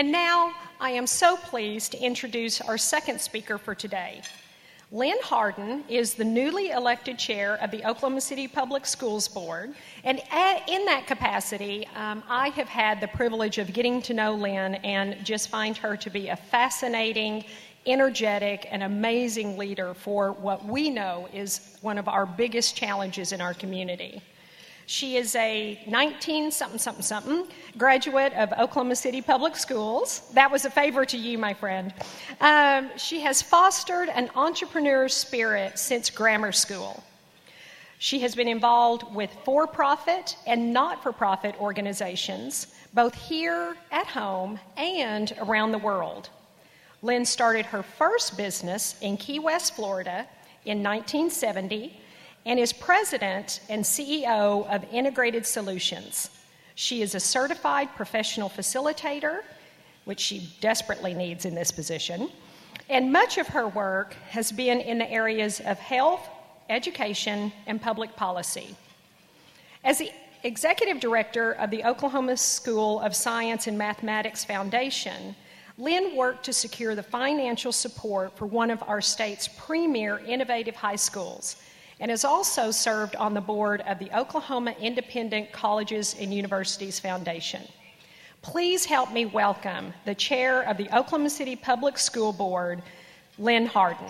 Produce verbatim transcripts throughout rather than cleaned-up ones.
And now I am so pleased to introduce our second speaker for today. Lynn Harden is the newly elected chair of the Oklahoma City Public Schools Board, and in that capacity, um, I have had the privilege of getting to know Lynn and just find her to be a fascinating, energetic, and amazing leader for what we know is one of our biggest challenges in our community. She is a nineteen something something something graduate of Oklahoma City Public Schools. That was a favor to you, my friend. Um, she has fostered an entrepreneur spirit since grammar school. She has been involved with for-profit and not-for-profit organizations, both here at home and around the world. Lynn started her first business in Key West, Florida in nineteen seventy, and is president and C E O of Integrated Solutions. She is a certified professional facilitator, which she desperately needs in this position, and much of her work has been in the areas of health, education, and public policy. As the executive director of the Oklahoma School of Science and Mathematics Foundation, Lynn worked to secure the financial support for one of our state's premier innovative high schools, and has also served on the board of the Oklahoma Independent Colleges and Universities Foundation. Please help me welcome the chair of the Oklahoma City Public School Board, Lynn Harden.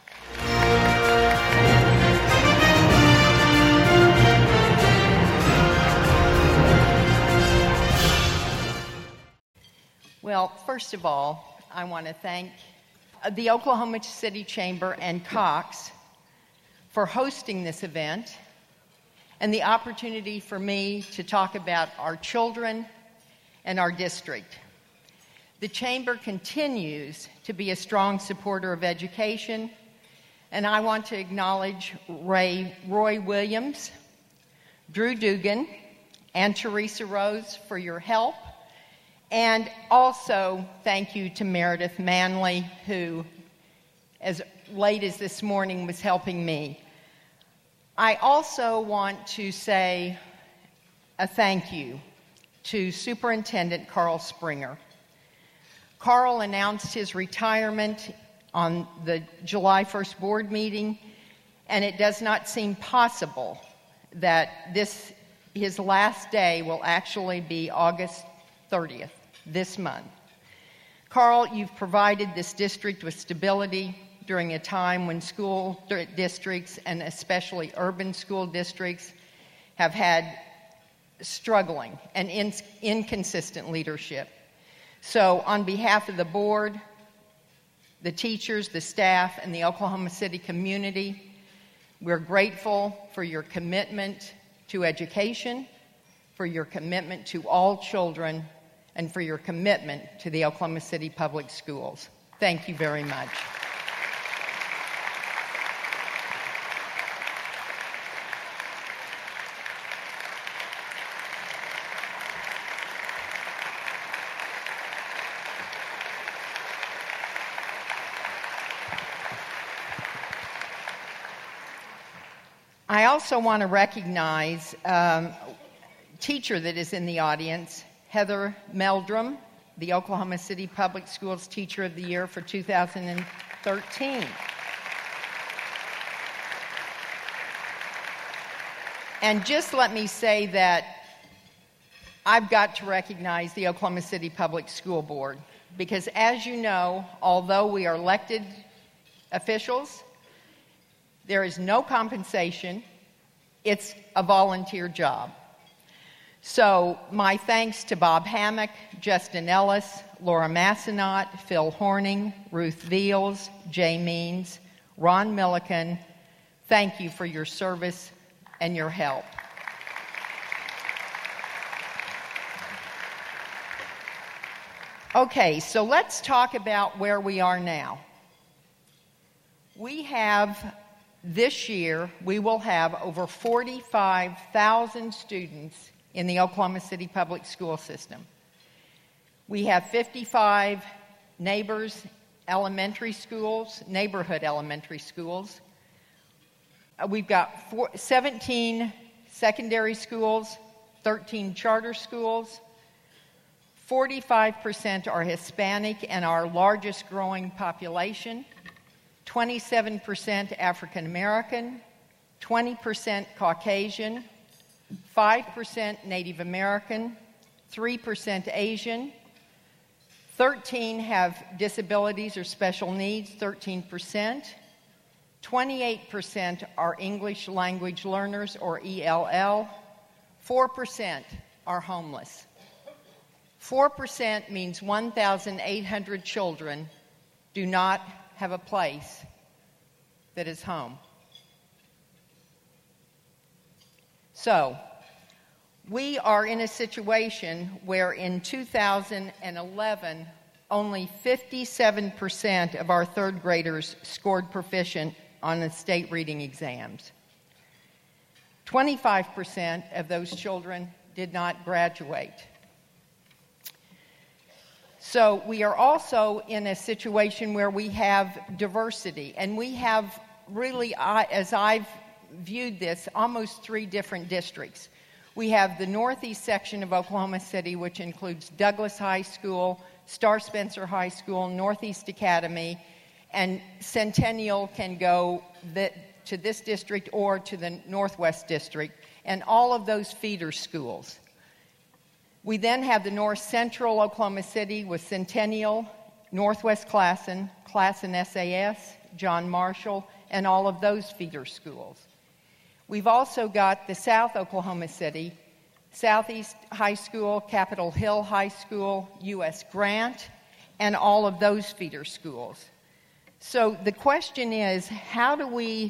Well, first of all, I want to thank the Oklahoma City Chamber and Cox for hosting this event and the opportunity for me to talk about our children and our district. The Chamber continues to be a strong supporter of education, and I want to acknowledge Ray, Roy Williams, Drew Dugan, and Teresa Rose for your help, and also thank you to Meredith Manley, who, as late as this morning, was helping me. I also want to say a thank you to Superintendent Carl Springer. Carl announced his retirement on the July first board meeting, and it does not seem possible that this his last day will actually be August thirtieth, this month. Carl, you've provided this district with stability during a time when school districts, and especially urban school districts, have had struggling and in, inconsistent leadership. So on behalf of the board, the teachers, the staff, and the Oklahoma City community, we're grateful for your commitment to education, for your commitment to all children, and for your commitment to the Oklahoma City Public Schools. Thank you very much. I also want to recognize um, a teacher that is in the audience, Heather Meldrum, the Oklahoma City Public Schools Teacher of the Year for two thousand thirteen. And just let me say that I've got to recognize the Oklahoma City Public School Board, because as you know, although we are elected officials, there is no compensation. It's a volunteer job. So my thanks to Bob Hammock, Justin Ellis, Laura Massenot, Phil Horning, Ruth Veals, Jay Means, Ron Milliken. Thank you for your service and your help. Okay, so let's talk about where we are now. We have, this year, we will have over forty-five thousand students in the Oklahoma City Public School System. We have fifty-five neighbors elementary schools, neighborhood elementary schools. Uh, we've got four, seventeen secondary schools, thirteen charter schools, forty-five percent are Hispanic and our largest growing population, twenty-seven percent African American, twenty percent Caucasian, five percent Native American, three percent Asian, thirteen have disabilities or special needs, thirteen percent, twenty-eight percent are English language learners or E L L, four percent are homeless. four percent means one thousand eight hundred children do not have a place that is home. So, we are in a situation where in two thousand eleven, only fifty-seven percent of our third graders scored proficient on the state reading exams. twenty-five percent of those children did not graduate. So we are also in a situation where we have diversity, and we have really, as I've viewed this, almost three different districts. We have the northeast section of Oklahoma City, which includes Douglas High School, Star Spencer High School, Northeast Academy, and Centennial can go the, to this district or to the Northwest District, and all of those feeder schools. We then have the north central Oklahoma City with Centennial, Northwest Classen, Classen S A S, John Marshall, and all of those feeder schools. We've also got the South Oklahoma City, Southeast High School, Capitol Hill High School, U S Grant, and all of those feeder schools. So the question is, how do we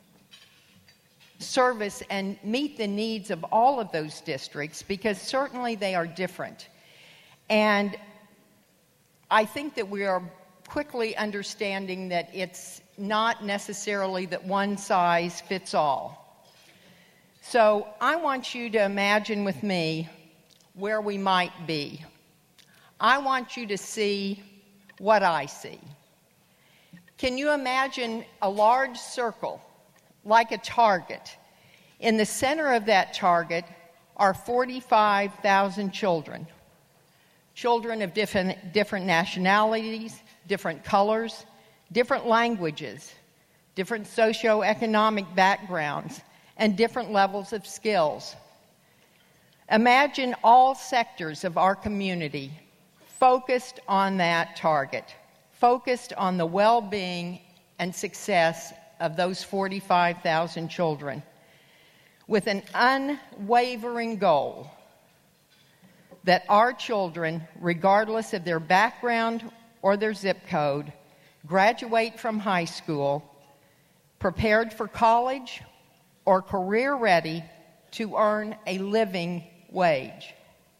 service and meet the needs of all of those districts? Because certainly they are different. And I think that we are quickly understanding that it's not necessarily that one size fits all. So I want you to imagine with me where we might be. I want you to see what I see. Can you imagine a large circle, like a target? In the center of that target are forty-five thousand children. Children of different, different nationalities, different colors, different languages, different socioeconomic backgrounds, and different levels of skills. Imagine all sectors of our community focused on that target, focused on the well-being and success of those forty-five thousand children, with an unwavering goal that our children, regardless of their background or their zip code, graduate from high school prepared for college or career ready to earn a living wage.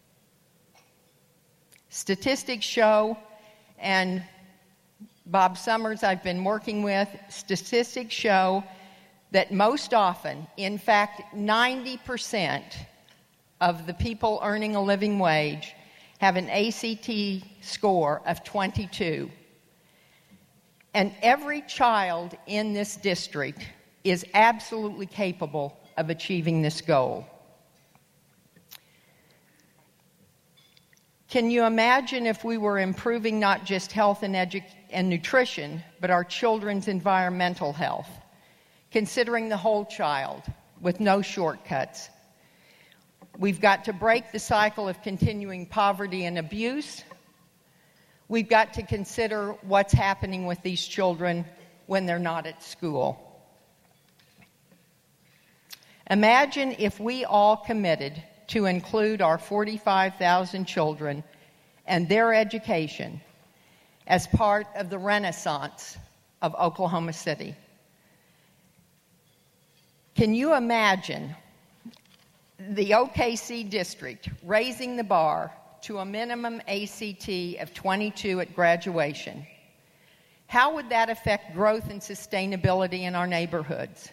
Statistics show, and Bob Summers I've been working with, statistics show that most often, in fact, ninety percent of the people earning a living wage have an A C T score of twenty-two. And every child in this district is absolutely capable of achieving this goal. Can you imagine if we were improving not just health and, edu- and nutrition, but our children's environmental health, considering the whole child with no shortcuts? We've got to break the cycle of continuing poverty and abuse. We've got to consider what's happening with these children when they're not at school. Imagine if we all committed to include our forty-five thousand children and their education as part of the renaissance of Oklahoma City. Can you imagine the O K C district raising the bar to a minimum A C T of twenty-two at graduation? How would that affect growth and sustainability in our neighborhoods?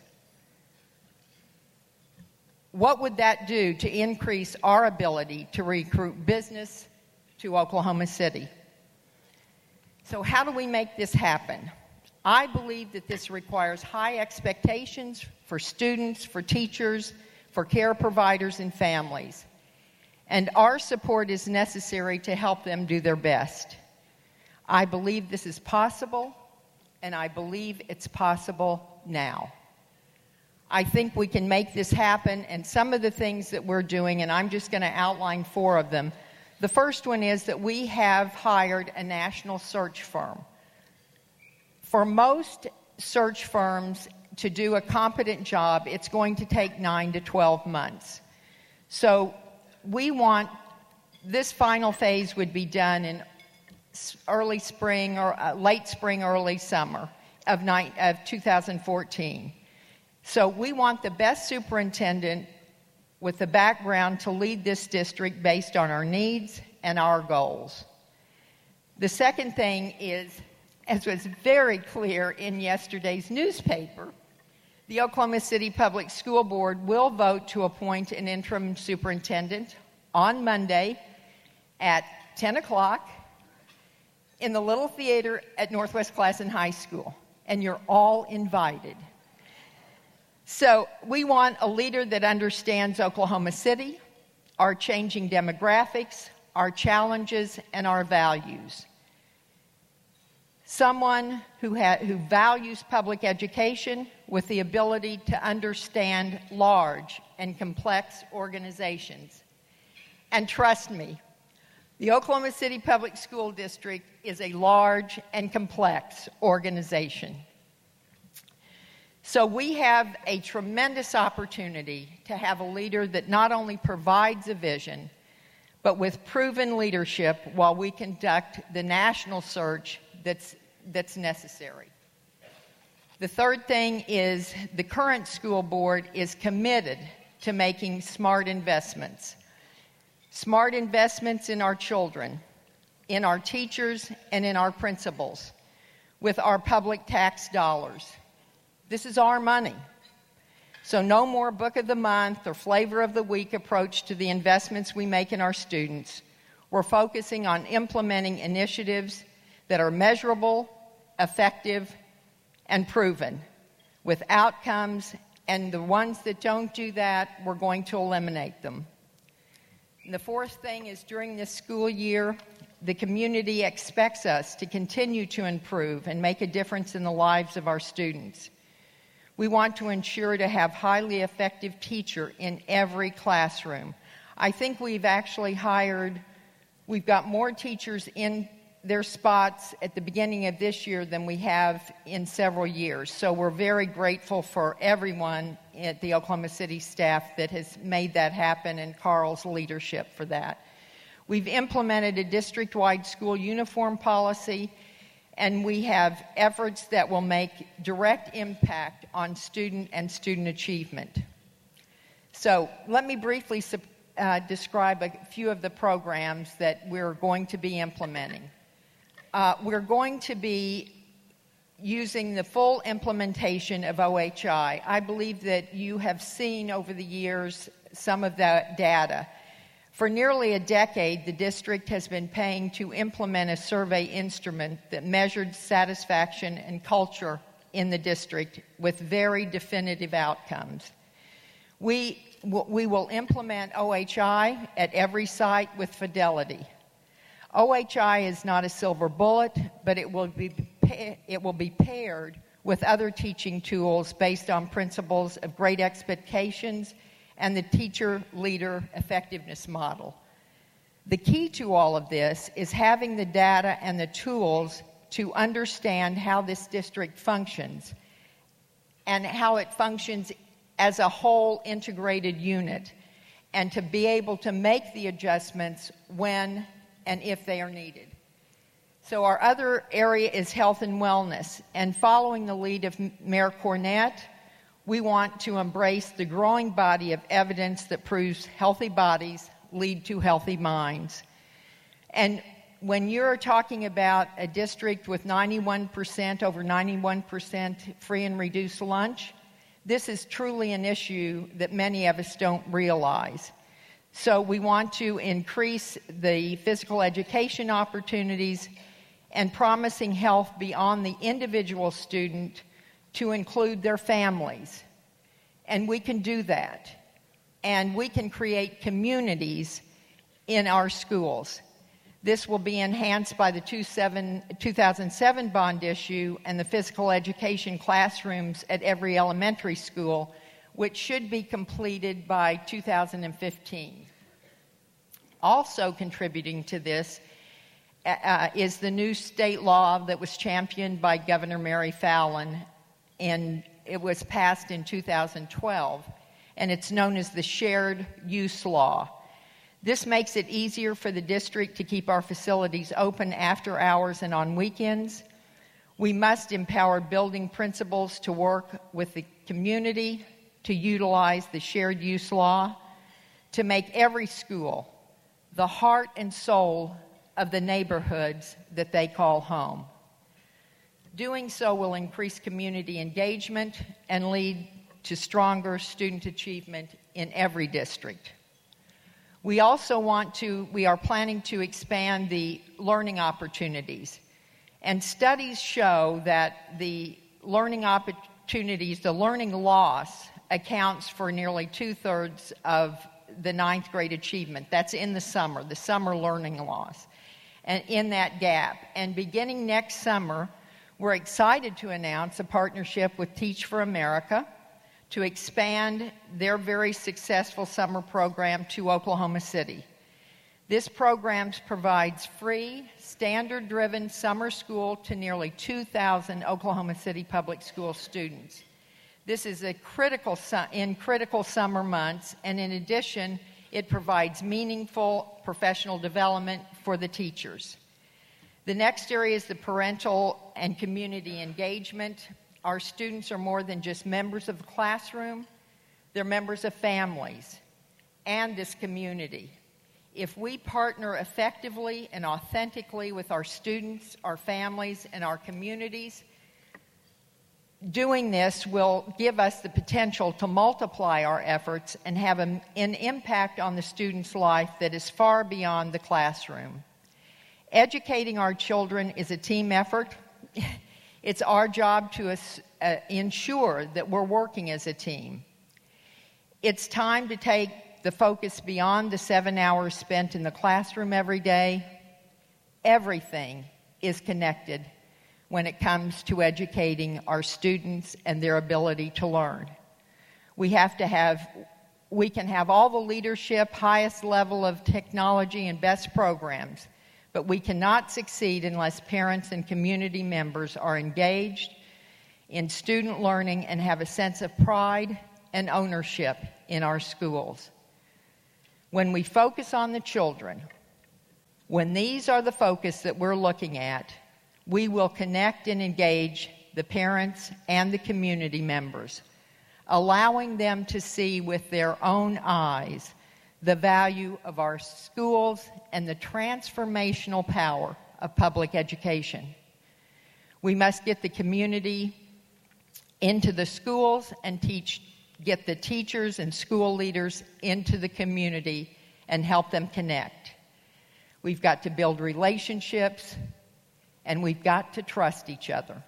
What would that do to increase our ability to recruit business to Oklahoma City? So how do we make this happen? I believe that this requires high expectations for students, for teachers, for care providers and families. and our support is necessary to help them do their best. I believe this is possible, and I believe it's possible now. I think we can make this happen, and some of the things that we're doing, and I'm just going to outline four of them. The first one is that we have hired a national search firm. For most search firms to do a competent job, it's going to take nine to twelve months. So we want, this final phase would be done in early spring or uh, late spring, early summer of, ni- of two thousand fourteen. So we want the best superintendent with the background to lead this district based on our needs and our goals. The second thing is, as was very clear in yesterday's newspaper, the Oklahoma City Public School Board will vote to appoint an interim superintendent on Monday at ten o'clock in the Little Theater at Northwest Classen High School, and you're all invited. So we want a leader that understands Oklahoma City, our changing demographics, our challenges, and our values. Someone who, ha- who values public education with the ability to understand large and complex organizations. And trust me, the Oklahoma City Public School District is a large and complex organization. So we have a tremendous opportunity to have a leader that not only provides a vision, but with proven leadership while we conduct the national search that's, that's necessary. The third thing is the current school board is committed to making smart investments. Smart investments in our children, in our teachers, and in our principals with our public tax dollars. This is our money. So no more book of the month or flavor of the week approach to the investments we make in our students. We're focusing on implementing initiatives that are measurable, effective, and proven with outcomes, and the ones that don't do that, we're going to eliminate them. And the fourth thing is during this school year, the community expects us to continue to improve and make a difference in the lives of our students. We want to ensure to have highly effective teacher in every classroom. I think we've actually hired, we've got more teachers in their spots at the beginning of this year than we have in several years. So we're very grateful for everyone at the Oklahoma City staff that has made that happen and Carl's leadership for that. We've implemented a district-wide school uniform policy, and we have efforts that will make direct impact on student and student achievement. So let me briefly uh, describe a few of the programs that we're going to be implementing. Uh, we're going to be using the full implementation of O H I. I believe that you have seen over the years some of that data. For nearly a decade, the district has been paying to implement a survey instrument that measured satisfaction and culture in the district with very definitive outcomes. We, we will implement O H I at every site with fidelity. O H I is not a silver bullet, but it will be, it will be paired with other teaching tools based on principles of great expectations and the teacher-leader effectiveness model. The key to all of this is having the data and the tools to understand how this district functions and how it functions as a whole integrated unit, and to be able to make the adjustments when and if they are needed. So our other area is health and wellness, and following the lead of Mayor Cornett, we want to embrace the growing body of evidence that proves healthy bodies lead to healthy minds. And when you're talking about a district with ninety-one percent, over ninety-one percent free and reduced lunch, this is truly an issue that many of us don't realize. So we want to increase the physical education opportunities and promising health beyond the individual student to include their families. And we can do that. And we can create communities in our schools. This will be enhanced by the two thousand seven bond issue and the physical education classrooms at every elementary school, which should be completed by two thousand fifteen. Also contributing to this uh, is the new state law that was championed by Governor Mary Fallin, and it was passed in two thousand twelve, and it's known as the Shared Use Law. This makes it easier for the district to keep our facilities open after hours and on weekends. We must empower building principals to work with the community to utilize the shared use law to make every school the heart and soul of the neighborhoods that they call home. Doing so will increase community engagement and lead to stronger student achievement in every district. We also want to, we are planning to expand the learning opportunities. And studies show that the learning opportunities, the learning loss, accounts for nearly two-thirds of the ninth grade achievement. That's in the summer, the summer learning loss, and in that gap. And beginning next summer, we're excited to announce a partnership with Teach for America to expand their very successful summer program to Oklahoma City. This program provides free, standard-driven summer school to nearly two thousand Oklahoma City public school students. This is a critical su- in critical summer months, and in addition, it provides meaningful professional development for the teachers. The next area is the parental and community engagement. Our students are more than just members of the classroom. They're members of families and this community. If we partner effectively and authentically with our students, our families, and our communities, doing this will give us the potential to multiply our efforts and have a, an impact on the student's life that is far beyond the classroom. Educating our children is a team effort. It's our job to uh, ensure that we're working as a team. It's time to take the focus beyond the seven hours spent in the classroom every day. Everything is connected when it comes to educating our students and their ability to learn. We have to have, we can have all the leadership, highest level of technology and best programs, but we cannot succeed unless parents and community members are engaged in student learning and have a sense of pride and ownership in our schools. When we focus on the children, when these are the focus that we're looking at, we will connect and engage the parents and the community members, allowing them to see with their own eyes the value of our schools and the transformational power of public education. We must get the community into the schools and teach, get the teachers and school leaders into the community and help them connect. We've got to build relationships, and we've got to trust each other.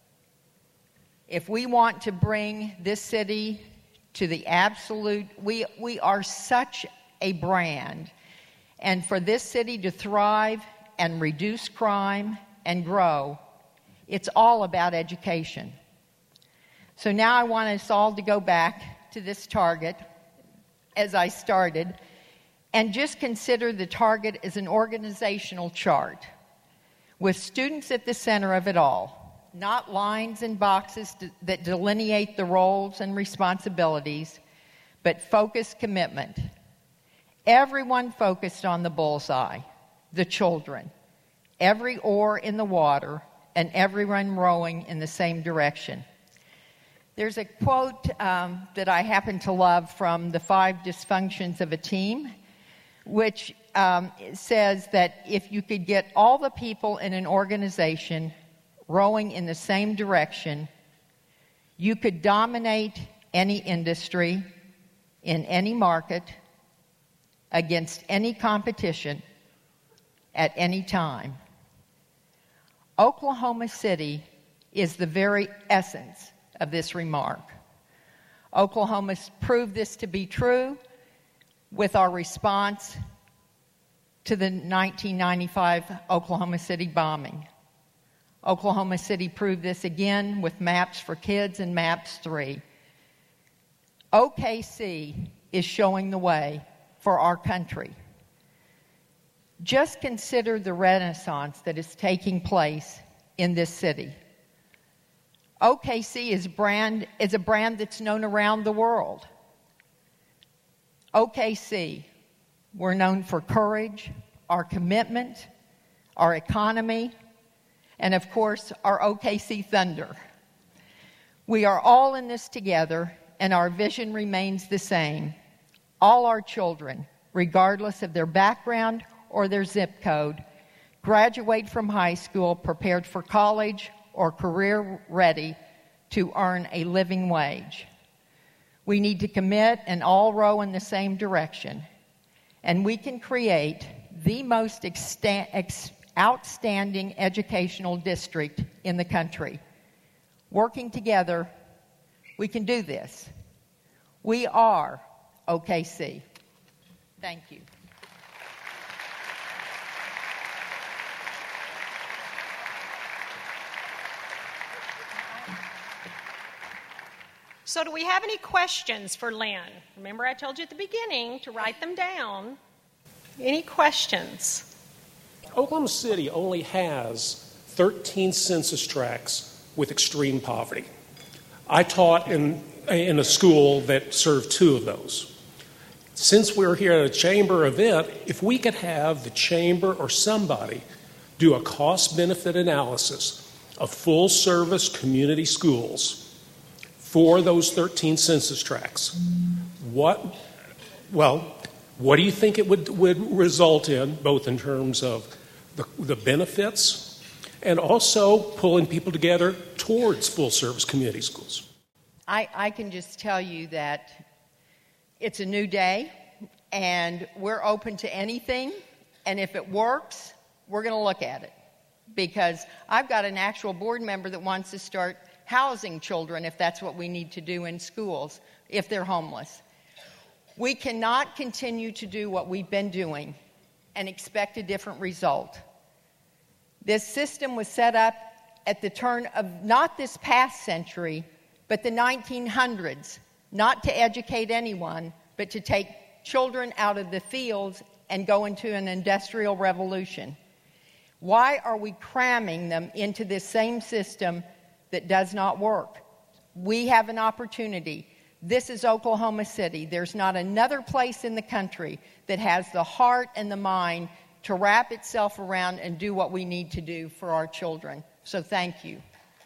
If we want to bring this city to the absolute, we, we are such a brand, and for this city to thrive and reduce crime and grow, it's all about education. So now I want us all to go back to this target as I started and just consider the target as an organizational chart with students at the center of it all, not lines and boxes that delineate the roles and responsibilities, but focused commitment. Everyone focused on the bullseye, the children, every oar in the water, and everyone rowing in the same direction. There's a quote um, that I happen to love from The Five Dysfunctions of a Team, which um, says that if you could get all the people in an organization rowing in the same direction, you could dominate any industry in any market against any competition at any time. Oklahoma City is the very essence of this remark. Oklahoma's proved this to be true with our response to the nineteen ninety-five Oklahoma City bombing. Oklahoma City proved this again with Maps for Kids and Maps three. O K C is showing the way for our country. Just consider the renaissance that is taking place in this city. O K C is, brand, is a brand that's known around the world. O K C, we're known for courage, our commitment, our economy, and of course, our O K C Thunder. We are all in this together, and our vision remains the same. All our children, regardless of their background or their zip code, graduate from high school prepared for college or career ready to earn a living wage. We need to commit and all row in the same direction, and we can create the most exta- ex- outstanding educational district in the country. Working together, we can do this. We are O K C. Thank you. So do we have any questions for Lynn? Remember I told you at the beginning to write them down. Any questions? Oklahoma City only has thirteen census tracts with extreme poverty. I taught in, in a school that served two of those. Since we're here at a chamber event, if we could have the chamber or somebody do a cost-benefit analysis of full-service community schools for those thirteen census tracts, what, well, what do you think it would, would result in, both in terms of the, the benefits and also pulling people together towards full-service community schools? I, I can just tell you that it's a new day, and we're open to anything, and if it works, we're going to look at it. Because I've got an actual board member that wants to start housing children, if that's what we need to do in schools, if they're homeless. We cannot continue to do what we've been doing and expect a different result. This system was set up at the turn of not this past century, but the nineteen hundreds, not to educate anyone, but to take children out of the fields and go into an industrial revolution. Why are we cramming them into this same system that does not work? We have an opportunity. This is Oklahoma City. There's not another place in the country that has the heart and the mind to wrap itself around and do what we need to do for our children. So thank you.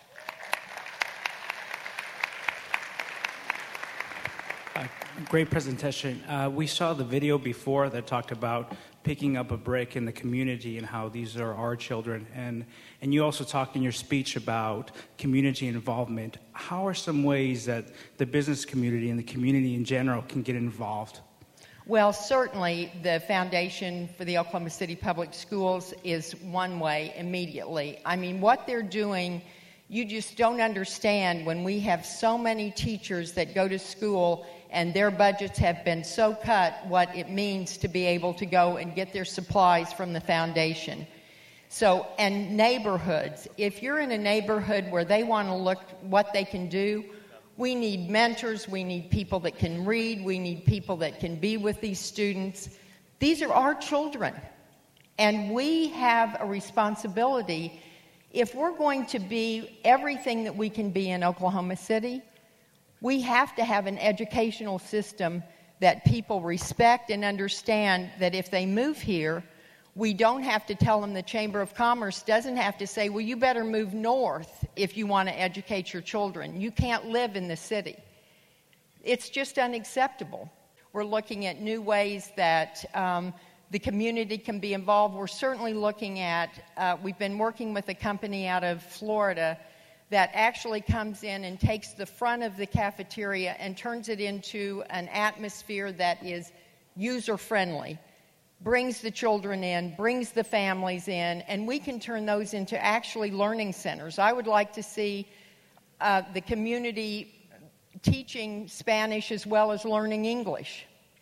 Uh, great presentation. Uh, we saw the video before that talked about picking up a brick in the community and how these are our children. And, and you also talked in your speech about community involvement. How are some ways that the business community and the community in general can get involved? Well, certainly the Foundation for the Oklahoma City Public Schools is one way immediately. I mean, what they're doing, you just don't understand when we have so many teachers that go to school and their budgets have been so cut, what it means to be able to go and get their supplies from the foundation. So, and neighborhoods. If you're in a neighborhood where they want to look what they can do, we need mentors, we need people that can read, we need people that can be with these students. These are our children. And we have a responsibility. If we're going to be everything that we can be in Oklahoma City, we have to have an educational system that people respect and understand that if they move here, we don't have to tell them. The Chamber of Commerce doesn't have to say, well, you better move north if you want to educate your children. You can't live in the city. It's just unacceptable. We're looking at new ways that um, the community can be involved. We're certainly looking at, uh, we've been working with a company out of Florida that actually comes in and takes the front of the cafeteria and turns it into an atmosphere that is user-friendly, brings the children in, brings the families in, and we can turn those into actually learning centers. I would like to see uh, the community teaching Spanish as well as learning English.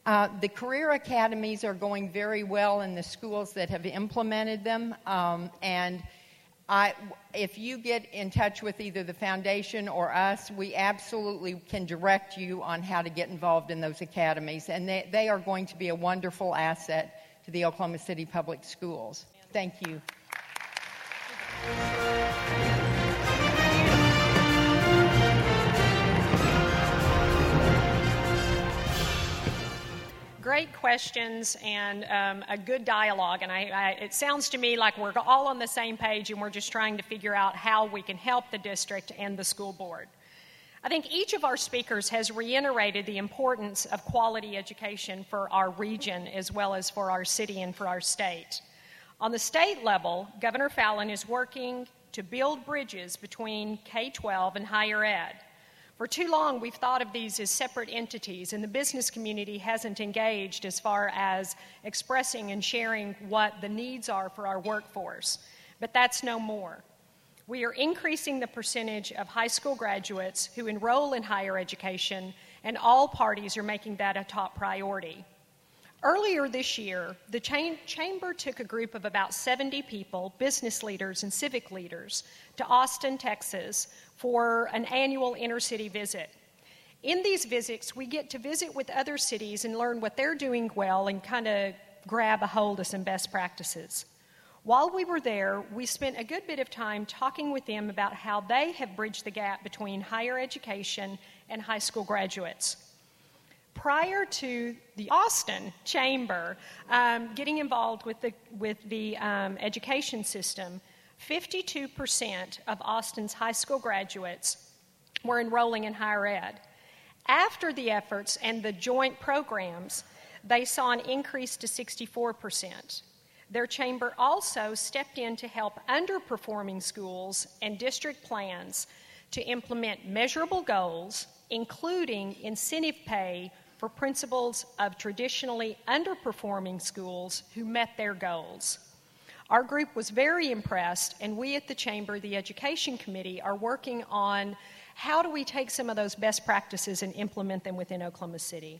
Uh, the career academies are going very well in the schools that have implemented them, um, and I, if you get in touch with either the foundation or us, we absolutely can direct you on how to get involved in those academies, and they, they are going to be a wonderful asset to the Oklahoma City Public Schools. Thank you. Great questions and um, a good dialogue. And I, I, it sounds to me like we're all on the same page and we're just trying to figure out how we can help the district and the school board. I think each of our speakers has reiterated the importance of quality education for our region as well as for our city and for our state. On the state level, Governor Fallin is working to build bridges between K twelve and higher ed. For too long, we've thought of these as separate entities, and the business community hasn't engaged as far as expressing and sharing what the needs are for our workforce. But that's no more. We are increasing the percentage of high school graduates who enroll in higher education, and all parties are making that a top priority. Earlier this year, the Chamber took a group of about seventy people, business leaders and civic leaders, to Austin, Texas, for an annual inner-city visit. In these visits, we get to visit with other cities and learn what they're doing well and kind of grab a hold of some best practices. While we were there, we spent a good bit of time talking with them about how they have bridged the gap between higher education and high school graduates. Prior to the Austin Chamber um, getting involved with the, with the um, education system, fifty-two percent of Austin's high school graduates were enrolling in higher ed. After the efforts and the joint programs, they saw an increase to sixty-four percent. Their chamber also stepped in to help underperforming schools and district plans to implement measurable goals, including incentive pay for principals of traditionally underperforming schools who met their goals. Our group was very impressed, and we at the Chamber, the Education Committee, are working on how do we take some of those best practices and implement them within Oklahoma City.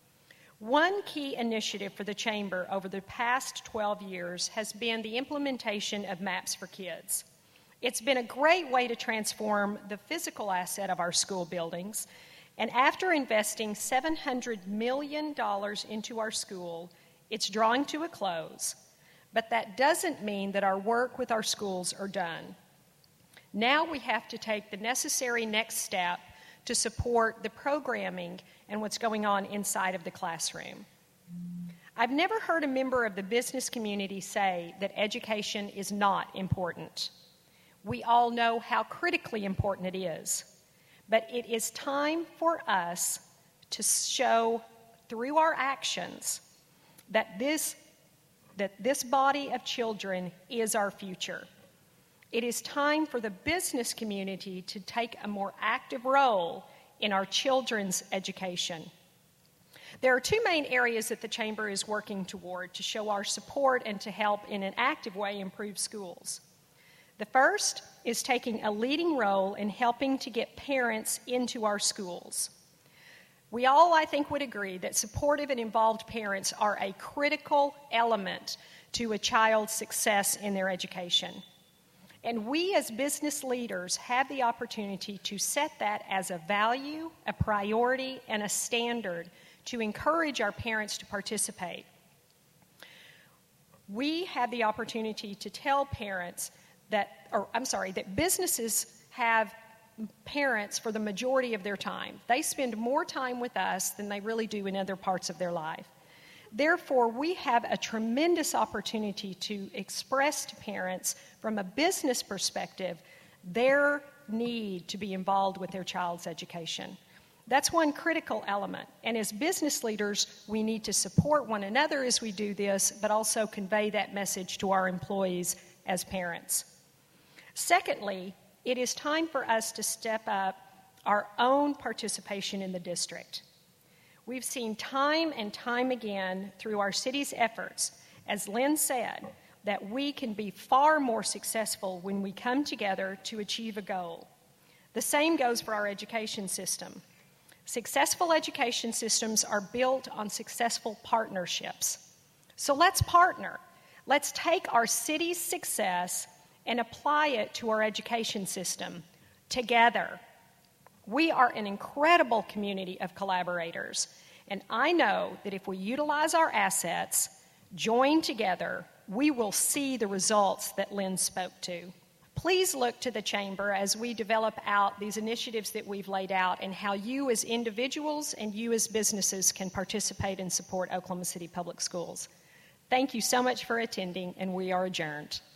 One key initiative for the Chamber over the past twelve years has been the implementation of Maps for Kids. It's been a great way to transform the physical asset of our school buildings, and after investing seven hundred million dollars into our school, it's drawing to a close. But that doesn't mean that our work with our schools are done. Now we have to take the necessary next step to support the programming and what's going on inside of the classroom. I've never heard a member of the business community say that education is not important. We all know how critically important it is, but it is time for us to show through our actions that this, that this body of children is our future. It is time for the business community to take a more active role in our children's education. There are two main areas that the Chamber is working toward to show our support and to help in an active way improve schools. The first is taking a leading role in helping to get parents into our schools. We all, I think, would agree that supportive and involved parents are a critical element to a child's success in their education. And we as business leaders have the opportunity to set that as a value, a priority, and a standard to encourage our parents to participate. We have the opportunity to tell parents that, or I'm sorry, that businesses have parents for the majority of their time. They spend more time with us than they really do in other parts of their life. Therefore, we have a tremendous opportunity to express to parents from a business perspective their need to be involved with their child's education. That's one critical element. And as business leaders, we need to support one another as we do this, but also convey that message to our employees as parents. Secondly, it is time for us to step up our own participation in the district. We've seen time and time again through our city's efforts, as Lynn said, that we can be far more successful when we come together to achieve a goal. The same goes for our education system. Successful education systems are built on successful partnerships. So let's partner. Let's take our city's success and apply it to our education system together. We are an incredible community of collaborators, and I know that if we utilize our assets, join together, we will see the results that Lynn spoke to. Please look to the Chamber as we develop out these initiatives that we've laid out and how you as individuals and you as businesses can participate and support Oklahoma City Public Schools. Thank you so much for attending, and we are adjourned.